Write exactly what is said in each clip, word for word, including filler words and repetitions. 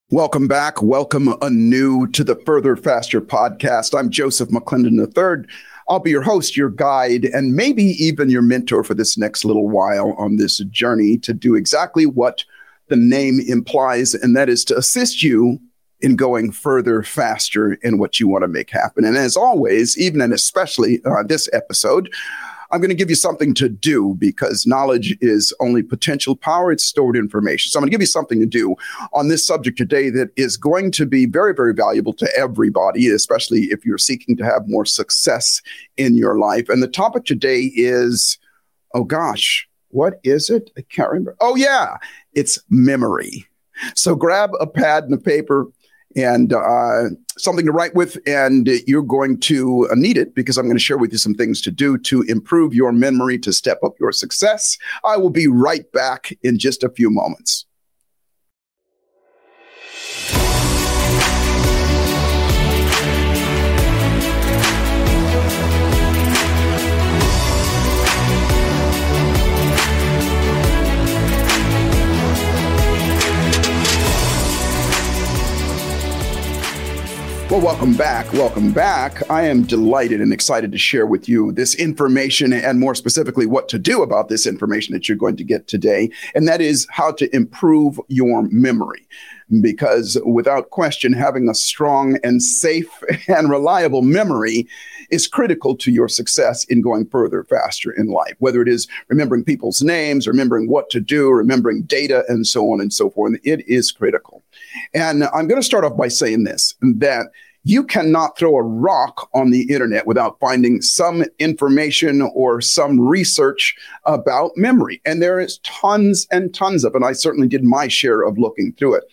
Welcome back. Welcome anew to the Further Faster podcast. I'm Joseph McClendon the third. I'll be your host, your guide, and maybe even your mentor for this next little while on this journey to do exactly what the name implies, and that is to assist you in going further, faster in what you want to make happen. And as always, even and especially uh, this episode, I'm going to give you something to do because knowledge is only potential power. It's stored information. So I'm going to give you something to do on this subject today that is going to be very, very valuable to everybody, especially if you're seeking to have more success in your life. And the topic today is, oh gosh, what is it? I can't remember. Oh yeah, it's memory. So grab a pad and a paper and uh, something to write with, and you're going to need it because I'm going to share with you some things to do to improve your memory, to step up your success. I will be right back in just a few moments. Well, welcome back. Welcome back. I am delighted and excited to share with you this information and more specifically what to do about this information that you're going to get today. And that is how to improve your memory. Because without question, having a strong and safe and reliable memory is critical to your success in going further, faster in life, whether it is remembering people's names, remembering what to do, remembering data, and so on and so forth. It is critical. And I'm going to start off by saying this, that you cannot throw a rock on the internet without finding some information or some research about memory. And there is tons and tons of it. And I certainly did my share of looking through it.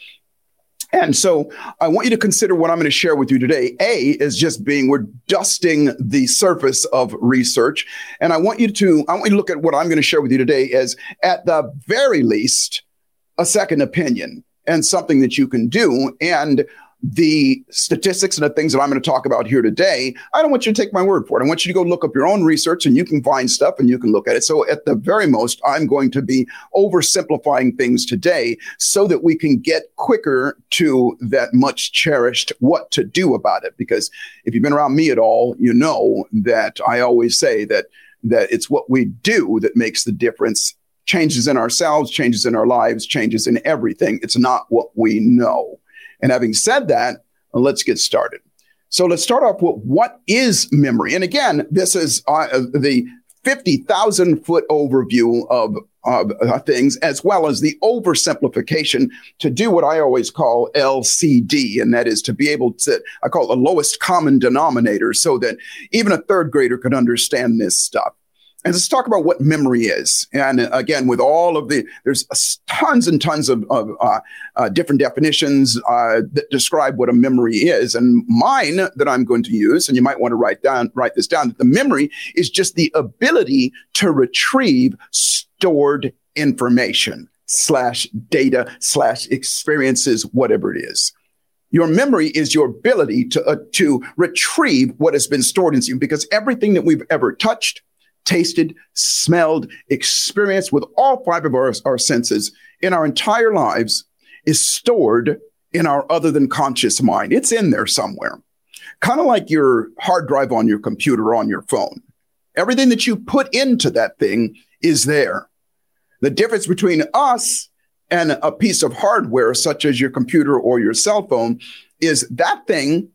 And so I want you to consider what I'm going to share with you today. A is just being, we're dusting the surface of research. And I want you to, I want you to look at what I'm going to share with you today as at the very least, a second opinion and something that you can do. And the statistics and the things that I'm going to talk about here today, I don't want you to take my word for it. I want you to go look up your own research and you can find stuff and you can look at it. So at the very most, I'm going to be oversimplifying things today so that we can get quicker to that much cherished what to do about it. Because if you've been around me at all, you know that I always say that, that it's what we do that makes the difference. Changes in ourselves, changes in our lives, changes in everything. It's not what we know. And having said that, let's get started. So let's start off with what is memory. And again, this is uh, the fifty thousand foot overview of, of uh, things, as well as the oversimplification to do what I always call L C D. And that is to be able to, I call it the lowest common denominator so that even a third grader could understand this stuff. And let's talk about what memory is. And again, with all of the, there's tons and tons of, of uh, uh, different definitions uh, that describe what a memory is. And mine that I'm going to use, and you might want to write down, write this down, that the memory is just the ability to retrieve stored information slash data slash experiences, whatever it is. Your memory is your ability to, uh, to retrieve what has been stored in you, because everything that we've ever touched, tasted, smelled, experienced with all five of our, our senses in our entire lives is stored in our other than conscious mind. It's in there somewhere. Kind of like your hard drive on your computer or on your phone. Everything that you put into that thing is there. The difference between us and a piece of hardware, such as your computer or your cell phone, is that thing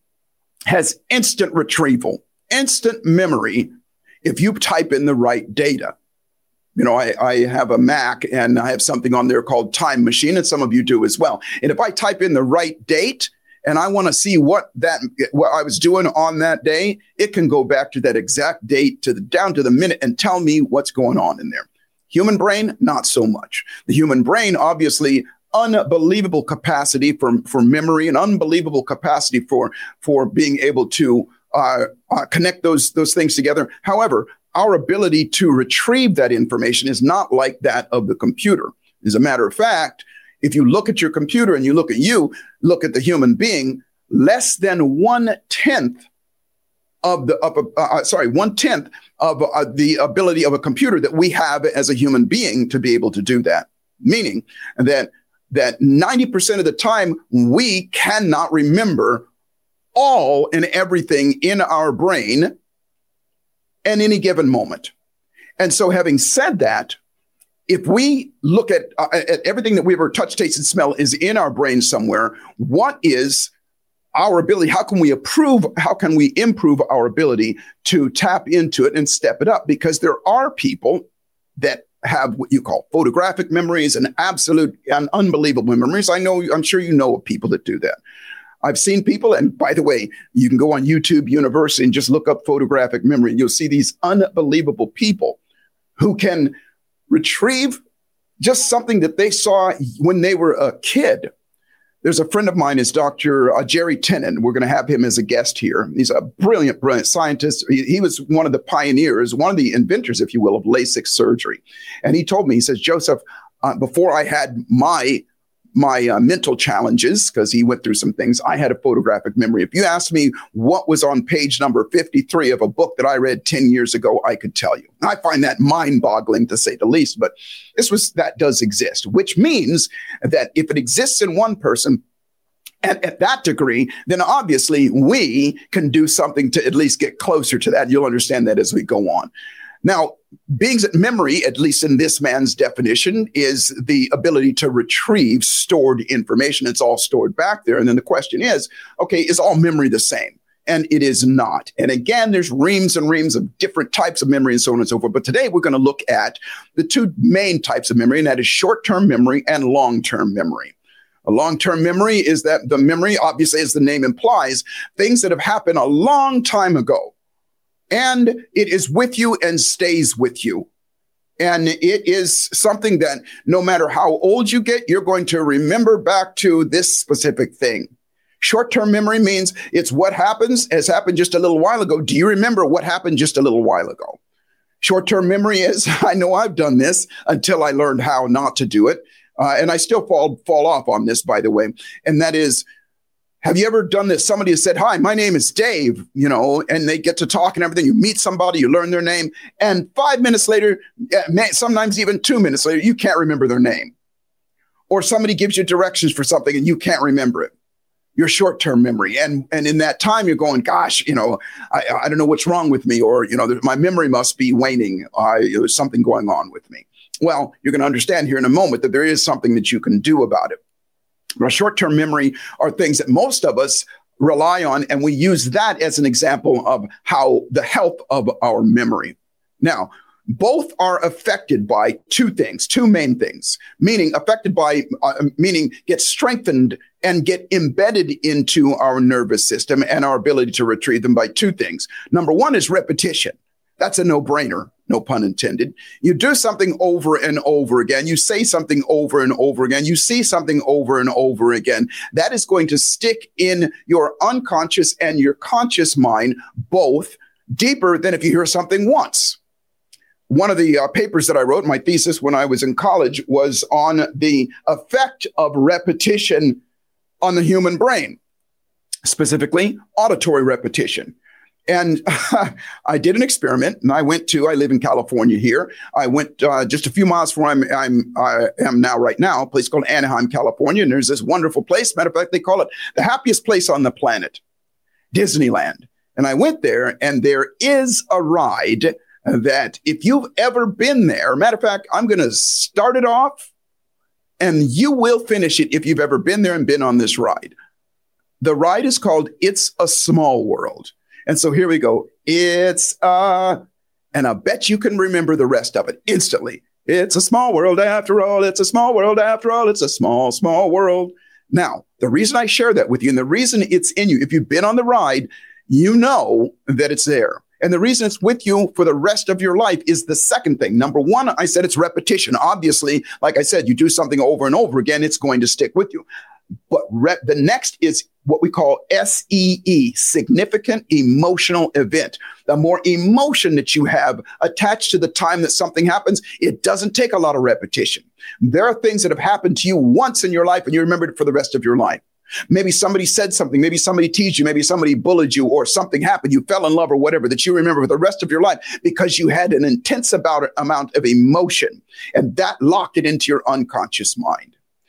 has instant retrieval, instant memory, if you type in the right data. You know, I, I have a Mac and I have something on there called Time Machine, and some of you do as well. And if I type in the right date and I want to see what that what I was doing on that day, it can go back to that exact date to the down to the minute and tell me what's going on in there. Human brain, not so much. The human brain, obviously, unbelievable capacity for, for memory and unbelievable capacity for, for being able to Uh, uh, connect those those things together. However, our ability to retrieve that information is not like that of the computer. As a matter of fact, if you look at your computer and you look at you, look at the human being, less than one tenth of the of, uh, sorry one tenth of uh, the ability of a computer that we have as a human being to be able to do that. Meaning that that ninety percent of the time we cannot remember all and everything in our brain at any given moment. And so having said that, if we look at, uh, at everything that we ever touch, taste, and smell is in our brain somewhere, what is our ability? How can we improve? How can we improve our ability to tap into it and step it up? Because there are people that have what you call photographic memories and absolute and unbelievable memories. I know, I'm sure you know of people that do that. I've seen people, and by the way, you can go on YouTube University and just look up photographic memory, and you'll see these unbelievable people who can retrieve just something that they saw when they were a kid. There's a friend of mine, is Doctor Uh, Jerry Tennant. We're going to have him as a guest here. He's a brilliant, brilliant scientist. He, he was one of the pioneers, one of the inventors, if you will, of LASIK surgery. And he told me, he says, Joseph, uh, before I had my my uh, mental challenges, because he went through some things, I had a photographic memory. If you asked me what was on page number fifty-three of a book that I read ten years ago, I could tell you. I find that mind-boggling, to say the least, but this was, that does exist, which means that if it exists in one person at, at that degree, then obviously we can do something to at least get closer to that. You'll understand that as we go on. Now, being that memory, at least in this man's definition, is the ability to retrieve stored information. It's all stored back there. And then the question is, okay, is all memory the same? And it is not. And again, there's reams and reams of different types of memory and so on and so forth. But today we're going to look at the two main types of memory, and that is short-term memory and long-term memory. A long-term memory is that the memory, obviously, as the name implies, things that have happened a long time ago. And it is with you and stays with you. And it is something that no matter how old you get, you're going to remember back to this specific thing. Short-term memory means it's what happens, has happened just a little while ago. Do you remember what happened just a little while ago? Short-term memory is, I know I've done this until I learned how not to do it. Uh, and I still fall, fall off on this, by the way. And that is, have you ever done this? Somebody has said, hi, my name is Dave, you know, and they get to talk and everything. You meet somebody, you learn their name. And five minutes later, sometimes even two minutes later, you can't remember their name. Or somebody gives you directions for something and you can't remember it. Your short-term memory. And, and in that time, you're going, gosh, you know, I, I don't know what's wrong with me. Or, you know, my memory must be waning. Uh, there's something going on with me. Well, you're going to understand here in a moment that there is something that you can do about it. But short-term memory are things that most of us rely on, and we use that as an example of how the health of our memory. Now, both are affected by two things, two main things, meaning affected by, uh, meaning get strengthened and get embedded into our nervous system and our ability to retrieve them by two things. Number one is repetition. That's a no-brainer, no pun intended. You do something over and over again. You say something over and over again. You see something over and over again. That is going to stick in your unconscious and your conscious mind, both deeper than if you hear something once. One of the uh, papers that I wrote, my thesis when I was in college, was on the effect of repetition on the human brain, specifically auditory repetition. And uh, I did an experiment, and I went to, I live in California here. I went uh, just a few miles from where I'm, I'm, I am now right now, a place called Anaheim, California. And there's this wonderful place. Matter of fact, they call it the happiest place on the planet, Disneyland. And I went there, and there is a ride that if you've ever been there, matter of fact, I'm going to start it off, and you will finish it if you've ever been there and been on this ride. The ride is called It's a Small World. And so here we go. It's, uh, and I bet you can remember the rest of it instantly. It's a small world after all. It's a small world after all. It's a small, small world. Now, the reason I share that with you and the reason it's in you, if you've been on the ride, you know that it's there. And the reason it's with you for the rest of your life is the second thing. Number one, I said it's repetition. Obviously, like I said, you do something over and over again, it's going to stick with you. But re- the next is what we call S E E, significant emotional event. The more emotion that you have attached to the time that something happens, it doesn't take a lot of repetition. There are things that have happened to you once in your life and you remember it for the rest of your life. Maybe somebody said something, maybe somebody teased you, maybe somebody bullied you, or something happened, you fell in love or whatever, that you remember for the rest of your life because you had an intense about, amount of emotion, and that locked it into your unconscious mind.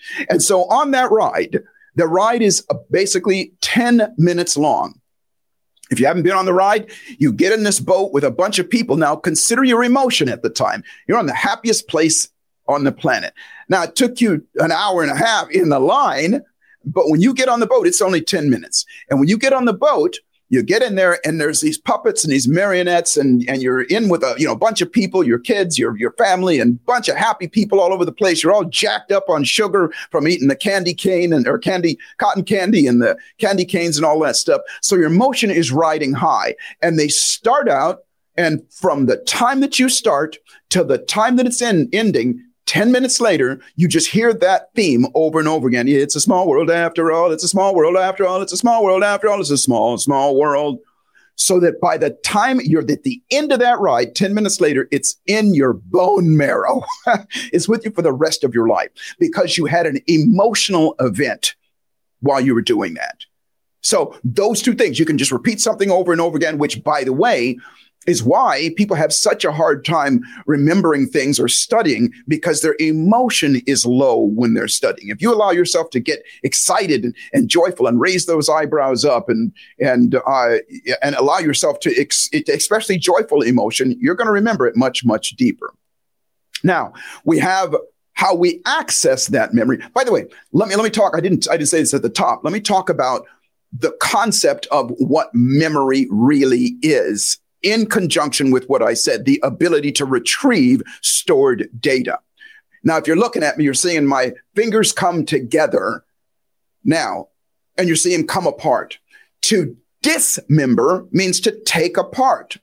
And so on that ride, the ride is basically ten minutes long. If you haven't been on the ride, you get in this boat with a bunch of people. Now, consider your emotion at the time. You're on the happiest place on the planet. Now, it took you an hour and a half in the line, but when you get on the boat, it's only ten minutes. And when you get on the boat, you get in there and there's these puppets and these marionettes and, and you're in with a you know bunch of people, your kids, your, your family, and a bunch of happy people all over the place. You're all jacked up on sugar from eating the candy cane and or candy, cotton candy and the candy canes and all that stuff. So your emotion is riding high. And they start out, and from the time that you start to the time that it's in, ending, ten minutes later, you just hear that theme over and over again. It's a small world after all. It's a small world after all. It's a small world after all. It's a small, small world. So that by the time you're at the end of that ride, ten minutes later, it's in your bone marrow. It's with you for the rest of your life because you had an emotional event while you were doing that. So those two things, you can just repeat something over and over again, which, by the way, is why people have such a hard time remembering things or studying, because their emotion is low when they're studying. If you allow yourself to get excited and, and joyful and raise those eyebrows up and and uh, and allow yourself to, ex- especially joyful emotion, you're going to remember it much, much deeper. Now, we have how we access that memory. By the way, let me let me talk. I didn't I didn't say this at the top. Let me talk about the concept of what memory really is, in conjunction with what I said, the ability to retrieve stored data. Now, if you're looking at me, you're seeing my fingers come together now, and you're seeing them come apart. To dismember means to take apart.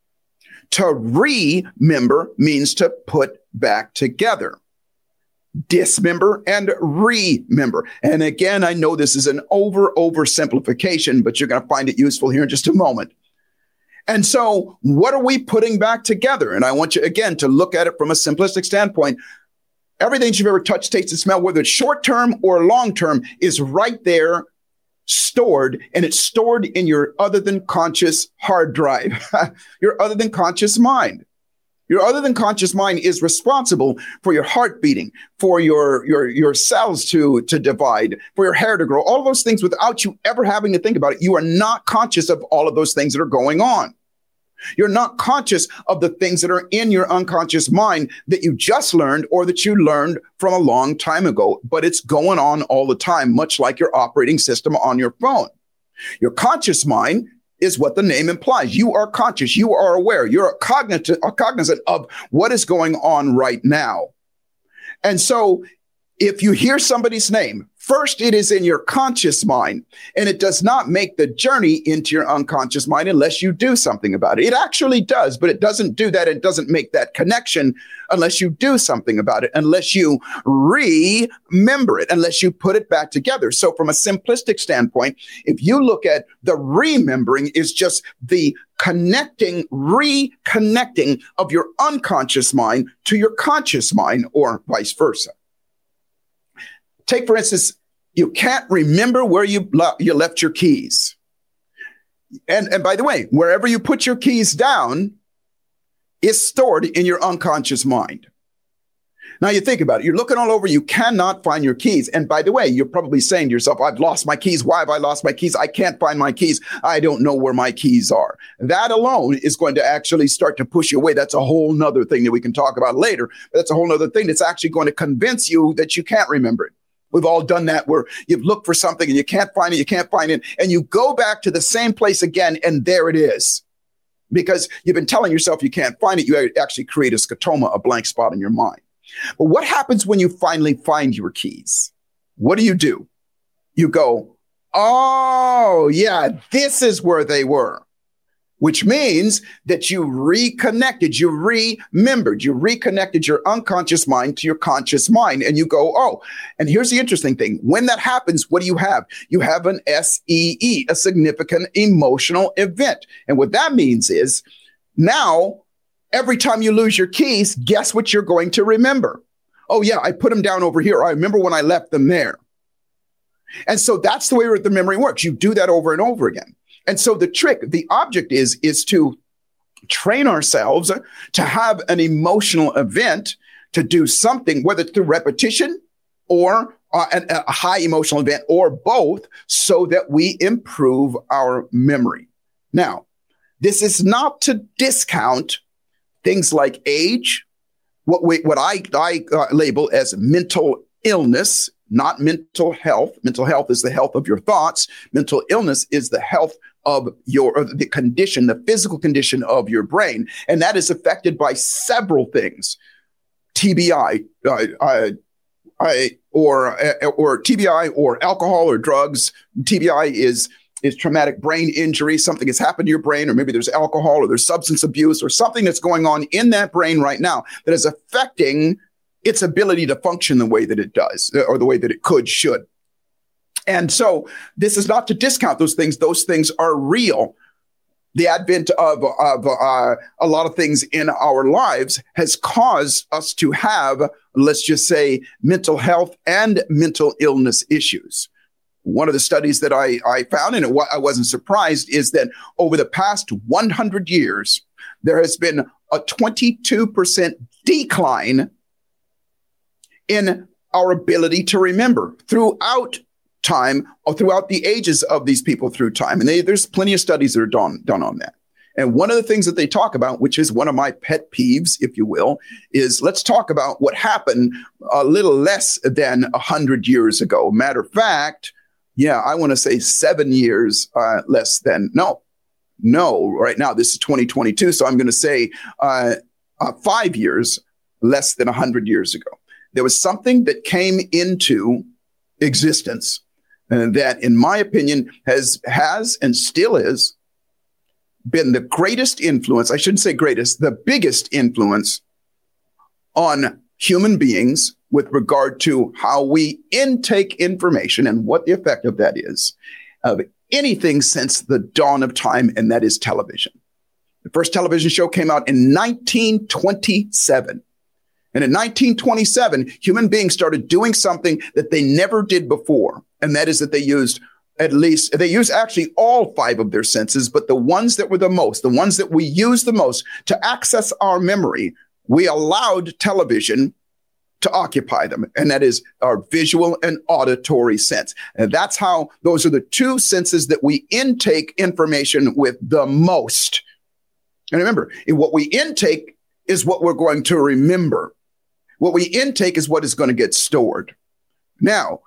To remember means to put back together. Dismember and remember. And again, I know this is an over, oversimplification, but you're going to find it useful here in just a moment. And so what are we putting back together? And I want you, again, to look at it from a simplistic standpoint. Everything you've ever touched, tasted, smelled, whether it's short-term or long-term, is right there stored, and it's stored in your other than conscious hard drive, your other than conscious mind. Your other than conscious mind is responsible for your heart beating, for your, your, your cells to, to divide, for your hair to grow, all of those things without you ever having to think about it. You are not conscious of all of those things that are going on. You're not conscious of the things that are in your unconscious mind that you just learned or that you learned from a long time ago, but it's going on all the time, much like your operating system on your phone. Your conscious mind is what the name implies. You are conscious. You are aware. You're cognizant, cognizant of what is going on right now. And so if you hear somebody's name, first, it is in your conscious mind, and it does not make the journey into your unconscious mind unless you do something about it. It actually does, but it doesn't do that. It doesn't make that connection unless you do something about it, unless you remember it, unless you put it back together. So from a simplistic standpoint, if you look at the remembering is just the connecting, reconnecting of your unconscious mind to your conscious mind, or vice versa. Take, for instance, you can't remember where you, le- you left your keys. And, and by the way, wherever you put your keys down is stored in your unconscious mind. Now you think about it. You're looking all over. You cannot find your keys. And by the way, you're probably saying to yourself, I've lost my keys. Why have I lost my keys? I can't find my keys. I don't know where my keys are. That alone is going to actually start to push you away. That's a whole nother thing that we can talk about later. But that's a whole nother thing that's actually going to convince you that you can't remember it. We've all done that, where you've looked for something and you can't find it, you can't find it, and you go back to the same place again, and there it is. Because you've been telling yourself you can't find it, you actually create a scotoma, a blank spot in your mind. But what happens when you finally find your keys? What do you do? You go, oh, yeah, this is where they were. Which means that you reconnected, you remembered, you reconnected your unconscious mind to your conscious mind. And you go, oh, and here's the interesting thing. When that happens, what do you have? You have an S E E, a significant emotional event. And what that means is now, every time you lose your keys, guess what you're going to remember? Oh, yeah, I put them down over here. I remember when I left them there. And so that's the way the memory works. You do that over and over again. And so the trick, the object is, is to train ourselves to have an emotional event, to do something, whether through repetition or uh, a, a high emotional event, or both, so that we improve our memory. Now, this is not to discount things like age, what we, what I, I uh, label as mental illness, not mental health. Mental health is the health of your thoughts. Mental illness is the health of your, or the condition, the physical condition of your brain. And that is affected by several things. T B I, uh, uh, I, or, uh, or T B I or alcohol or drugs. T B I is, is traumatic brain injury. Something has happened to your brain, or maybe there's alcohol or there's substance abuse or something that's going on in that brain right now that is affecting its ability to function the way that it does, or the way that it could, should. And so this is not to discount those things. Those things are real. The advent of, of uh, a lot of things in our lives has caused us to have, let's just say, mental health and mental illness issues. One of the studies that I, I found, and it, I wasn't surprised, is that over the past one hundred years, there has been a twenty-two percent decline in our ability to remember throughout time, or throughout the ages of these people through time. And they, there's plenty of studies that are done, done on that. And one of the things that they talk about, which is one of my pet peeves, if you will, is let's talk about what happened a little less than one hundred years ago. Matter of fact, yeah, I want to say seven years uh, less than, no, no, right now this is twenty twenty-two. So I'm going to say uh, uh, five years less than one hundred years ago. There was something that came into existence uh, that, in my opinion, has, has and still is been the greatest influence, I shouldn't say greatest, the biggest influence on human beings with regard to how we intake information and what the effect of that is, of anything since the dawn of time, and that is television. The first television show came out in nineteen twenty-seven. And in nineteen twenty-seven, human beings started doing something that they never did before. And that is that they used at least, they used actually all five of their senses, but the ones that were the most, the ones that we use the most to access our memory, we allowed television to occupy them. And that is our visual and auditory sense. And that's how, those are the two senses that we intake information with the most. And remember, what we intake is what we're going to remember. What we intake is what is going to get stored. Now,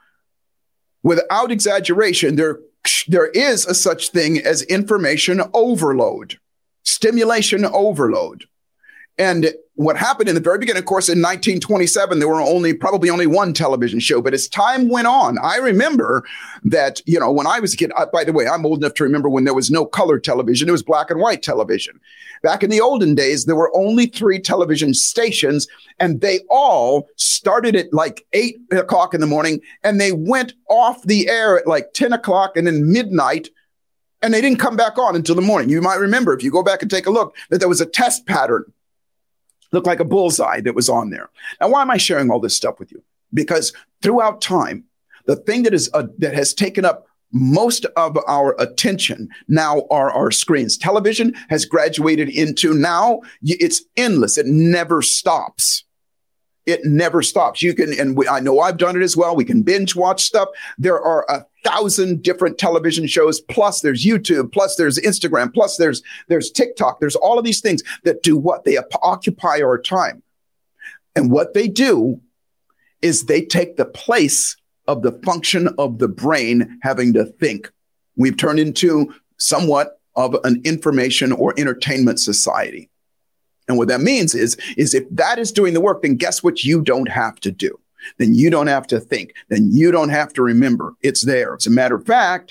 without exaggeration, there, there is a such thing as information overload, stimulation overload. And what happened in the very beginning, of course, in nineteen twenty-seven, there were only probably only one television show. But as time went on, I remember that, you know, when I was a kid, I, by the way, I'm old enough to remember when there was no color television. It was black and white television. Back in the olden days, there were only three television stations, and they all started at like eight o'clock in the morning, and they went off the air at like ten o'clock and then midnight. And they didn't come back on until the morning. You might remember, if you go back and take a look, that there was a test pattern. Looked like a bullseye that was on there. Now, why am I sharing all this stuff with you? Because throughout time, the thing that is uh, that has taken up most of our attention now are our screens. Television has graduated into now it's endless. It never stops. It never stops. You can, and we, I know I've done it as well. We can binge watch stuff. There are a thousand different television shows. Plus there's YouTube, plus there's Instagram, plus there's, there's TikTok. There's all of these things that do what? They occupy our time. And what they do is they take the place of the function of the brain having to think. We've turned into somewhat of an information or entertainment society. And what that means is, is if that is doing the work, then guess what you don't have to do? Then you don't have to think. Then you don't have to remember. It's there. As a matter of fact,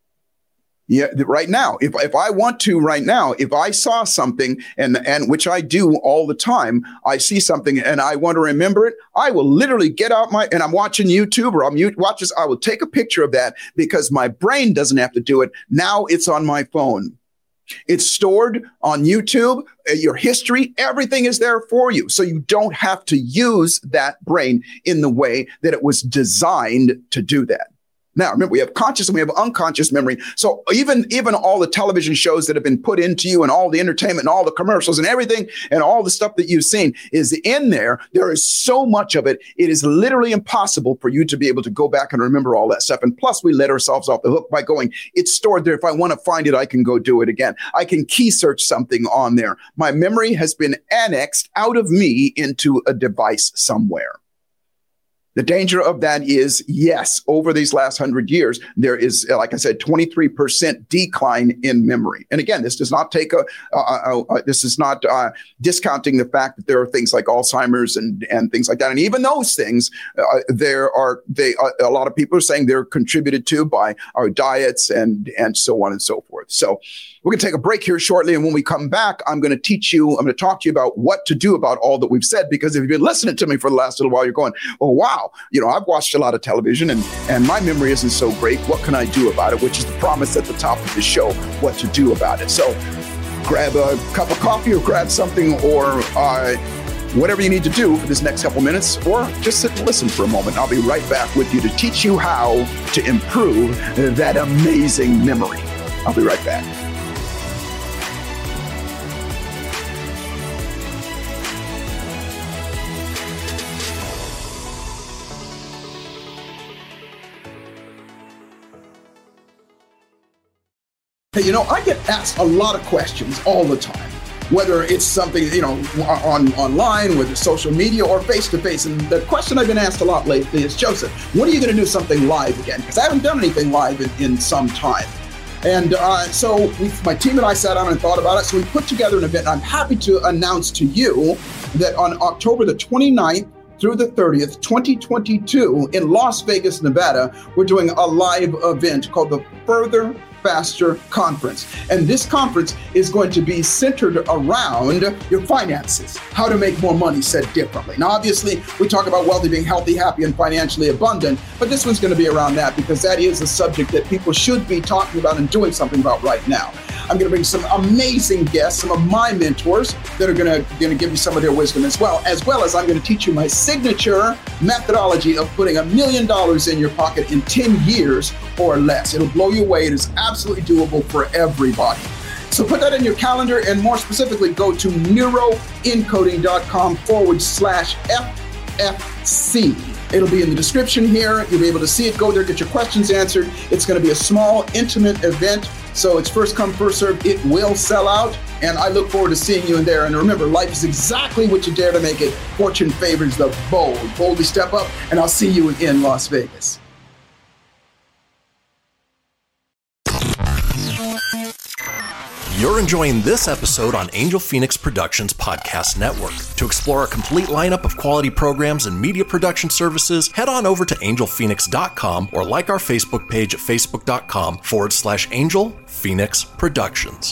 yeah, right now, if, if I want to right now, if I saw something, and, and which I do all the time, I see something and I want to remember it, I will literally get out my, and I'm watching YouTube or I'm watching, I will take a picture of that because my brain doesn't have to do it. Now it's on my phone. It's stored on YouTube, your history, everything is there for you. So you don't have to use that brain in the way that it was designed to do that. Now, remember, we have conscious and we have unconscious memory. So even, even all the television shows that have been put into you and all the entertainment and all the commercials and everything and all the stuff that you've seen is in there. There is so much of it. It is literally impossible for you to be able to go back and remember all that stuff. And plus, we let ourselves off the hook by going, it's stored there. If I want to find it, I can go do it again. I can key search something on there. My memory has been annexed out of me into a device somewhere. The danger of that is, yes, over these last hundred years, there is, like I said, twenty-three percent decline in memory. And again, this does not take a, uh, uh, this is not uh, discounting the fact that there are things like Alzheimer's and, and things like that. And even those things, uh, there are, they, uh, a lot of people are saying they're contributed to by our diets and, and so on and so forth. So we're going to take a break here shortly. And when we come back, I'm going to teach you, I'm going to talk to you about what to do about all that we've said, because if you've been listening to me for the last little while, you're going, oh, wow, you know, I've watched a lot of television and, and my memory isn't so great. What can I do about it? Which is the promise at the top of the show, what to do about it. So grab a cup of coffee or grab something or uh, whatever you need to do for this next couple minutes, or just sit and listen for a moment. I'll be right back with you to teach you how to improve that amazing memory. I'll be right back. Hey, you know, I get asked a lot of questions all the time, whether it's something, you know, on online, whether social media or face-to-face. And the question I've been asked a lot lately is, Joseph, when are you going to do something live again? Because I haven't done anything live in, in some time. And uh, so we, my team and I sat down and thought about it. So we put together an event. And I'm happy to announce to you that on October the twenty-ninth, through the thirtieth, twenty twenty-two, in Las Vegas, Nevada, we're doing a live event called the Further Faster Conference. And this conference is going to be centered around your finances, how to make more money, said differently. Now, obviously, we talk about wealthy, being healthy, happy, and financially abundant, but this one's going to be around that because that is a subject that people should be talking about and doing something about right now. I'm going to bring some amazing guests, some of my mentors that are going to, going to give you some of their wisdom as well, as well as I'm going to teach you my signature methodology of putting a million dollars in your pocket in ten years or less. It'll blow you away. It is absolutely doable for everybody. So put that in your calendar, and more specifically, go to neuroencoding.com forward slash FFC. It'll be in the description here. You'll be able to see it. Go there, get your questions answered. It's going to be a small, intimate event. So it's first come, first served. It will sell out. And I look forward to seeing you in there. And remember, life is exactly what you dare to make it. Fortune favors the bold. Boldly step up, and I'll see you in Las Vegas. You're enjoying this episode on Angel Phoenix Productions Podcast Network. To explore a complete lineup of quality programs and media production services, head on over to angel phoenix dot com or like our Facebook page at facebook.com forward slash Angel Phoenix Productions.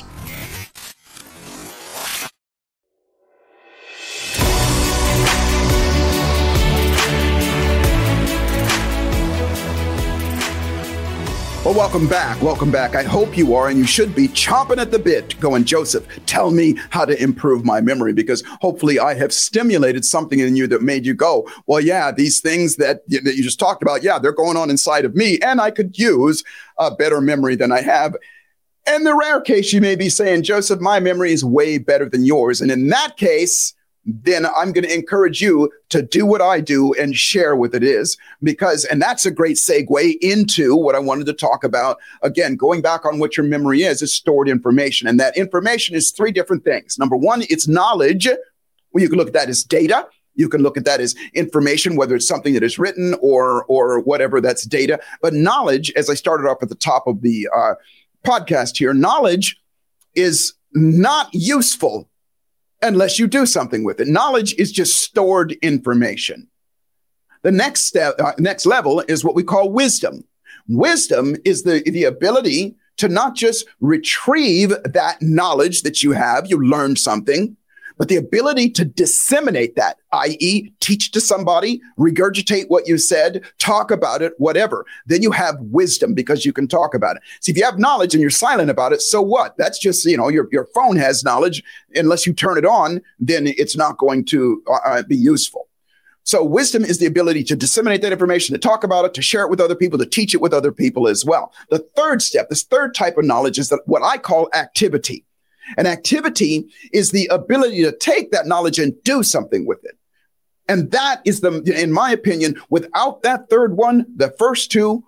Well, welcome back. Welcome back. I hope you are, and you should be chomping at the bit going, Joseph, tell me how to improve my memory, because hopefully I have stimulated something in you that made you go, well, yeah, these things that, that you just talked about, yeah, they're going on inside of me, and I could use a better memory than I have. And the rare case you may be saying, Joseph, my memory is way better than yours. And in that case, then I'm going to encourage you to do what I do and share what it is, because, and that's a great segue into what I wanted to talk about. Again, going back on what your memory is, is stored information. And that information is three different things. Number one, it's knowledge. Well, you can look at that as data. You can look at that as information, whether it's something that is written or, or whatever, that's data. But knowledge, as I started off at the top of the uh, podcast here, knowledge is not useful unless you do something with it. Knowledge is just stored information. The next step, uh, next level is what we call wisdom. Wisdom is the, the ability to not just retrieve that knowledge that you have, you learned something, but the ability to disseminate that, that is teach to somebody, regurgitate what you said, talk about it, whatever. Then you have wisdom because you can talk about it. See, if you have knowledge and you're silent about it, so what? That's just, you know, your, your phone has knowledge. Unless you turn it on, then it's not going to uh, be useful. So wisdom is the ability to disseminate that information, to talk about it, to share it with other people, to teach it with other people as well. The third step, this third type of knowledge is that what I call activity. And activity is the ability to take that knowledge and do something with it. And that is the, in my opinion, without that third one, the first two,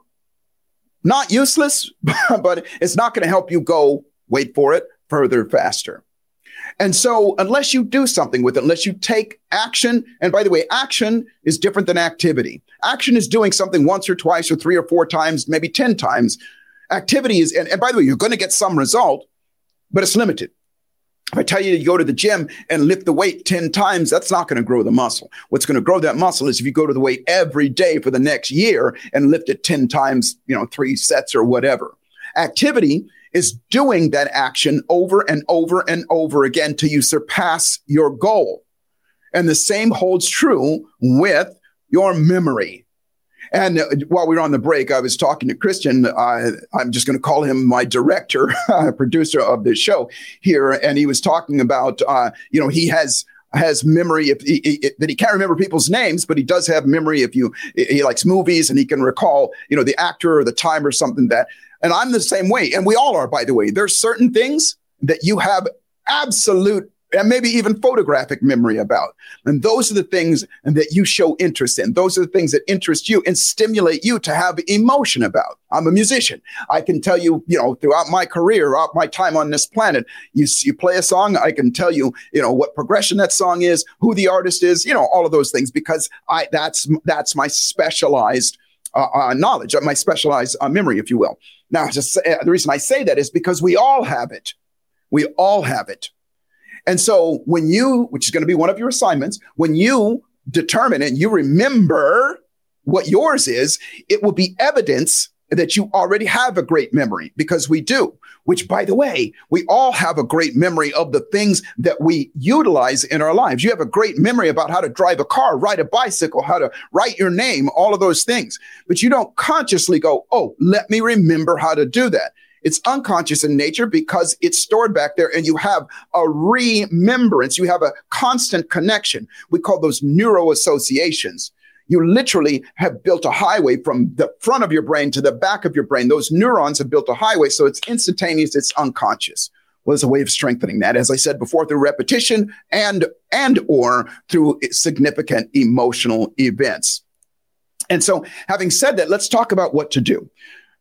not useless, but it's not going to help you go, wait for it, further, faster. And so unless you do something with it, unless you take action, and by the way, action is different than activity. Action is doing something once or twice or three or four times, maybe ten times. Activity is, and, and by the way, you're going to get some result, but it's limited. If I tell you to go to the gym and lift the weight ten times, that's not going to grow the muscle. What's going to grow that muscle is if you go to the weight every day for the next year and lift it ten times, you know, three sets or whatever. Activity is doing that action over and over and over again till you surpass your goal. And the same holds true with your memory. And while we were on the break, I was talking to Christian. Uh, I'm just going to call him my director, producer of the show here. And he was talking about, uh, you know, he has has memory if he, he, that he can't remember people's names, but he does have memory if you he likes movies and he can recall, you know, the actor or the time or something that. And I'm the same way. And we all are, by the way. There's certain things that you have absolute and maybe even photographic memory about. And those are the things that you show interest in. Those are the things that interest you and stimulate you to have emotion about. I'm a musician. I can tell you, you know, throughout my career, throughout my time on this planet, you, you play a song, I can tell you, you know, what progression that song is, who the artist is, you know, all of those things, because I that's that's my specialized uh, uh, knowledge, my specialized uh, memory, if you will. Now, just uh, the reason I say that is because we all have it. We all have it. And so when you, which is going to be one of your assignments, when you determine and you remember what yours is, it will be evidence that you already have a great memory, because we do, which, by the way, we all have a great memory of the things that we utilize in our lives. You have a great memory about how to drive a car, ride a bicycle, how to write your name, all of those things. But you don't consciously go, oh, let me remember how to do that. It's unconscious in nature because it's stored back there and you have a remembrance. You have a constant connection. We call those neuro associations. You literally have built a highway from the front of your brain to the back of your brain. Those neurons have built a highway, so it's instantaneous, it's unconscious. Well, there's a way of strengthening that, as I said before, through repetition and, and or through significant emotional events. And so having said that, let's talk about what to do.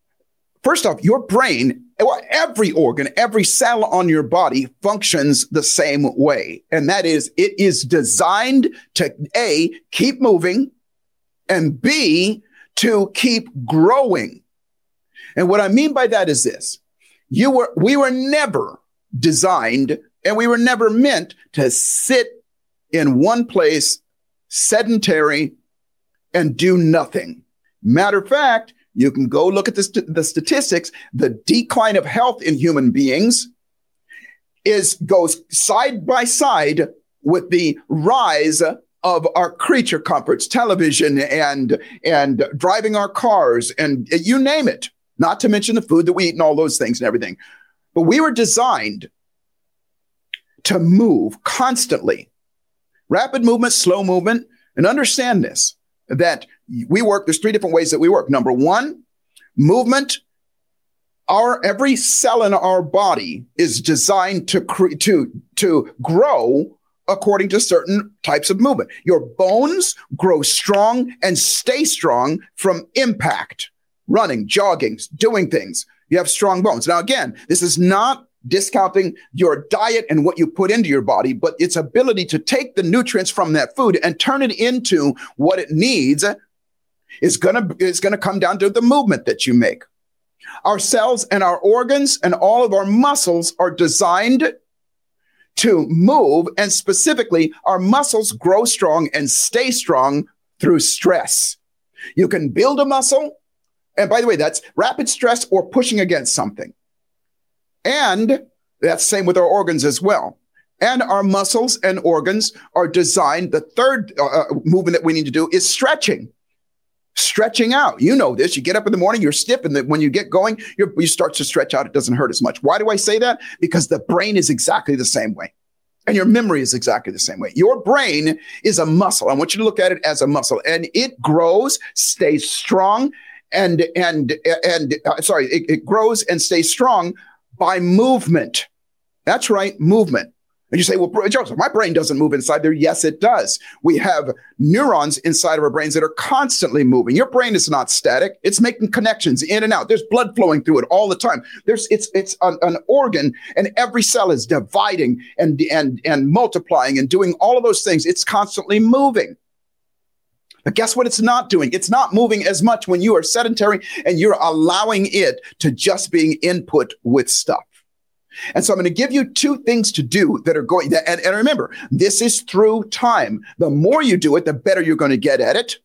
First off, your brain, every organ, every cell on your body functions the same way. And that is, it is designed to A, keep moving, and B, to keep growing. And what I mean by that is this. You were, we were never designed and we were never meant to sit in one place, sedentary, and do nothing. Matter of fact, you can go look at the, st- the statistics. The decline of health in human beings is goes side by side with the rise of our creature comforts, television and, and driving our cars and you name it, not to mention the food that we eat and all those things and everything. But we were designed to move constantly, rapid movement, slow movement, and understand this, that we work, there's three different ways that we work. Number one, movement. Our every cell in our body is designed to cre- to to grow according to certain types of movement. Your bones grow strong and stay strong from impact, running, jogging, doing things. You have strong bones. Now, again, this is not discounting your diet and what you put into your body, but its ability to take the nutrients from that food and turn it into what it needs is gonna is gonna come down to the movement that you make. Our cells and our organs and all of our muscles are designed to move, and specifically, our muscles grow strong and stay strong through stress. You can build a muscle, and by the way, that's rapid stress or pushing against something. And that's the same with our organs as well. And our muscles and organs are designed. The third uh, movement that we need to do is stretching. Stretching out. You know this. You get up in the morning, you're stiff, and then when you get going, you're, you start to stretch out. It doesn't hurt as much. Why do I say that? Because the brain is exactly the same way. And your memory is exactly the same way. Your brain is a muscle. I want you to look at it as a muscle, and it grows, stays strong, and and and uh, sorry, it, it grows and stays strong by movement. That's right, movement. And you say, well, Joseph, my brain doesn't move inside there. Yes, it does. We have neurons inside of our brains that are constantly moving. Your brain is not static. It's making connections in and out. There's blood flowing through it all the time. There's it's it's an, an organ, and every cell is dividing and and and multiplying and doing all of those things. It's constantly moving. But guess what it's not doing? It's not moving as much when you are sedentary and you're allowing it to just being input with stuff. And so I'm going to give you two things to do that are going, and, and remember, this is through time. The more you do it, the better you're going to get at it.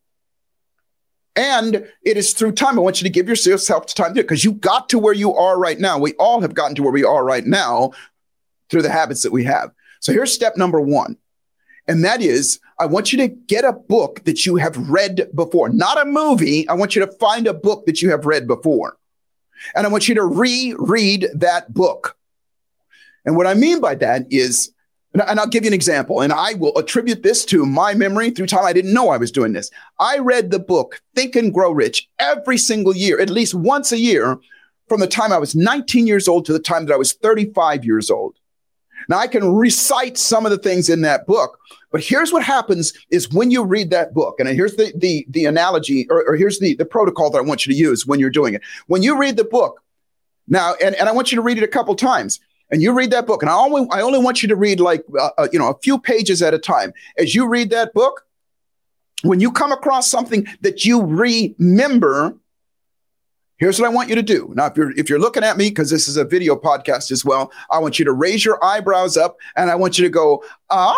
And it is through time. I want you to give yourself time to do it, because you got to where you are right now. We all have gotten to where we are right now through the habits that we have. So here's step number one. And that is, I want you to get a book that you have read before, not a movie. I want you to find a book that you have read before. And I want you to reread that book. And what I mean by that is, and I'll give you an example, and I will attribute this to my memory through time. I didn't know I was doing this. I read the book Think and Grow Rich every single year, at least once a year, from the time I was nineteen years old to the time that I was thirty-five years old. Now, I can recite some of the things in that book, but here's what happens is when you read that book, and here's the the, the analogy, or, or here's the, the protocol that I want you to use when you're doing it. When you read the book, now, and, and I want you to read it a couple times, and you read that book, and I only, I only want you to read like, uh, uh, you know, a few pages at a time. As you read that book, when you come across something that you remember, here's what I want you to do. Now, if you're if you're looking at me, because this is a video podcast as well, I want you to raise your eyebrows up, and I want you to go, ah,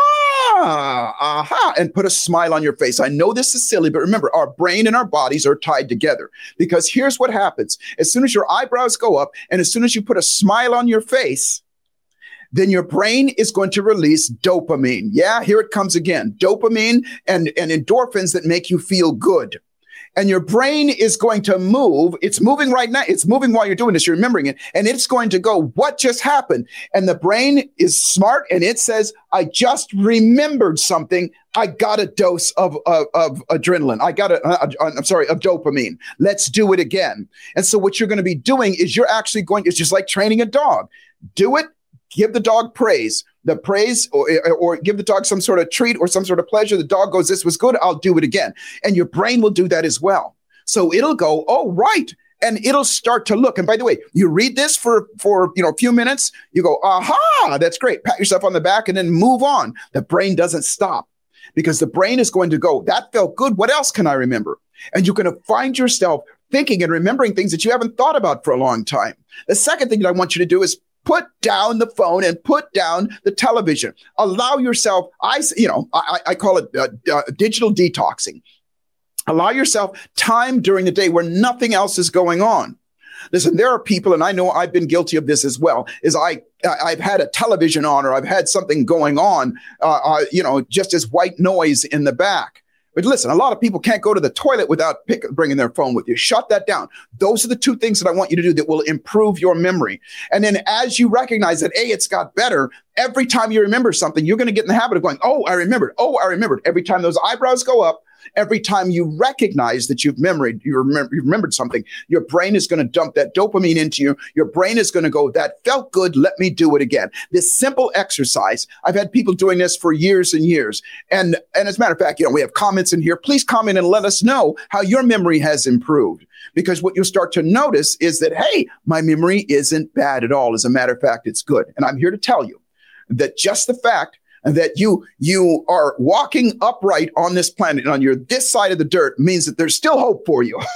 aha, and put a smile on your face. I know this is silly, but remember, our brain and our bodies are tied together, because here's what happens. As soon as your eyebrows go up, and as soon as you put a smile on your face, then your brain is going to release dopamine. Yeah, here it comes again. Dopamine and, and endorphins that make you feel good. And your brain is going to move. It's moving right now. It's moving while you're doing this. You're remembering it. And it's going to go, what just happened? And the brain is smart. And it says, I just remembered something. I got a dose of, of, of adrenaline. I got a, uh, I'm sorry, of dopamine. Let's do it again. And so what you're going to be doing is you're actually going, it's just like training a dog. Do it. Give the dog praise. The praise or, or give the dog some sort of treat or some sort of pleasure. The dog goes, this was good. I'll do it again. And your brain will do that as well. So it'll go, oh, right. And it'll start to look. And by the way, you read this for, for you know, a few minutes. You go, aha, that's great. Pat yourself on the back and then move on. The brain doesn't stop, because the brain is going to go, that felt good. What else can I remember? And you're going to find yourself thinking and remembering things that you haven't thought about for a long time. The second thing that I want you to do is put down the phone and put down the television. Allow yourself, I, you know, I, I call it uh, uh, digital detoxing. Allow yourself time during the day where nothing else is going on. Listen, there are people, and I know I've been guilty of this as well, is I, I've had a television on, or I've had something going on, uh, uh, you know, just as white noise in the back. But listen, a lot of people can't go to the toilet without pick, bringing their phone with you. Shut that down. Those are the two things that I want you to do that will improve your memory. And then as you recognize that, A, it's got better, every time you remember something, you're going to get in the habit of going, oh, I remembered. Oh, I remembered. Every time those eyebrows go up, every time you recognize that you've memorized, you remember, you've remembered something, your brain is going to dump that dopamine into you. Your brain is going to go, that felt good. Let me do it again. This simple exercise, I've had people doing this for years and years. And, and as a matter of fact, you know, we have comments in here. Please comment and let us know how your memory has improved. Because what you'll start to notice is that, hey, my memory isn't bad at all. As a matter of fact, it's good. And I'm here to tell you that just the fact that you you are walking upright on this planet, on your this side of the dirt, means that there's still hope for you.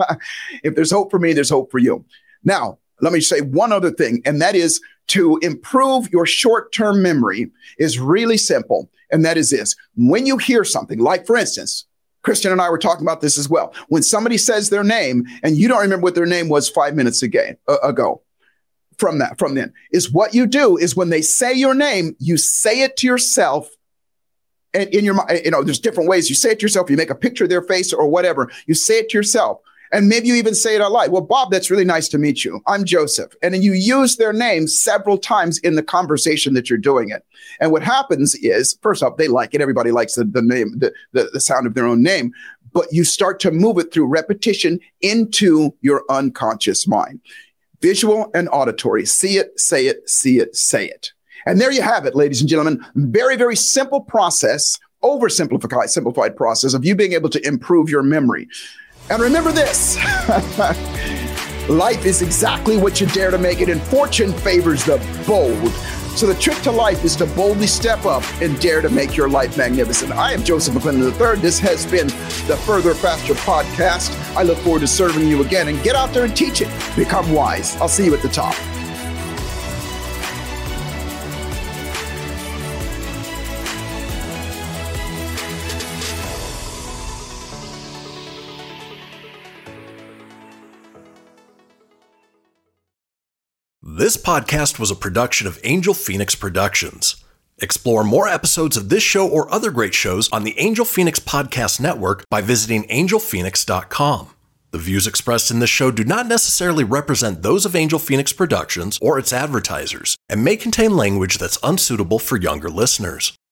If there's hope for me, there's hope for you. Now, let me say one other thing, and that is to improve your short-term memory is really simple, and that is this. When you hear something, like for instance, Christian and I were talking about this as well. When somebody says their name and you don't remember what their name was five minutes ago, uh, ago. From that, from then, is what you do is when they say your name, you say it to yourself. And in your mind, you know, there's different ways you say it to yourself. You make a picture of their face or whatever. You say it to yourself. And maybe you even say it out loud. Well, Bob, that's really nice to meet you. I'm Joseph. And then you use their name several times in the conversation that you're doing it. And what happens is, first off, they like it. Everybody likes the, the name, the, the, the sound of their own name. But you start to move it through repetition into your unconscious mind. Visual and auditory. See it, say it, see it, say it. And there you have it, ladies and gentlemen. Very, very simple process, oversimplified, simplified process of you being able to improve your memory. And remember this, life is exactly what you dare to make it, and fortune favors the bold. So the trick to life is to boldly step up and dare to make your life magnificent. I am Joseph McClendon the third. This has been the Further Faster podcast. I look forward to serving you again, and get out there and teach it. Become wise. I'll see you at the top. This podcast was a production of Angel Phoenix Productions. Explore more episodes of this show or other great shows on the Angel Phoenix Podcast Network by visiting angel phoenix dot com. The views expressed in this show do not necessarily represent those of Angel Phoenix Productions or its advertisers and may contain language that's unsuitable for younger listeners.